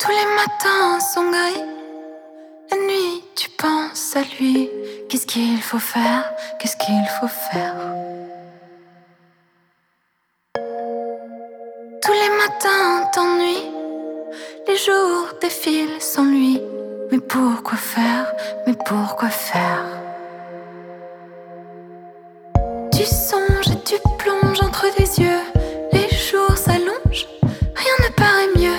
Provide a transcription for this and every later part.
Tous les matins sont gris. La nuit, tu penses à lui. Qu'est-ce qu'il faut faire? Qu'est-ce qu'il faut faire? Tous les matins t'ennuies. Les jours défilent sans lui. Mais pourquoi faire? Mais pourquoi faire? Tu songes et tu plonges entre tes yeux. Les jours s'allongent. Rien ne paraît mieux.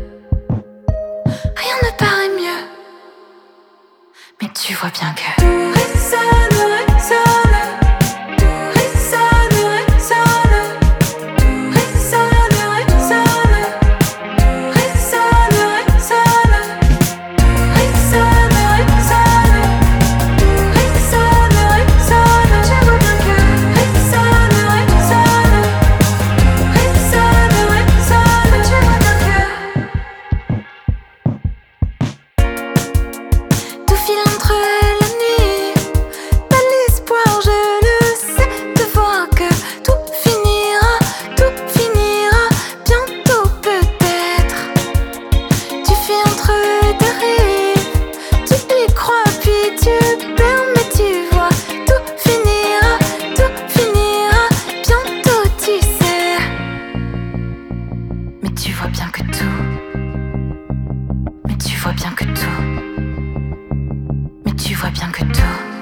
Rien ne paraît mieux. Mais tu vois bien que tout résonne, résonne. Tout résonne, résonne. Tout résonne, résonne. Tout résonne, résonne. Tout résonne, résonne. Tout résonne, résonne. Tu vois bien que résonne, résonne. Tout résonne, résonne. Tu vois bien que tout file entre la nuit. T'as l'espoir, je le sais, de voir que tout finira bientôt peut-être. Tu fuis entre deux rives, tu y crois puis tu perds, mais tu vois, tout finira bientôt, tu sais. Mais tu vois bien que tout, mais tu vois bien que tout, mais tu vois bien que tout.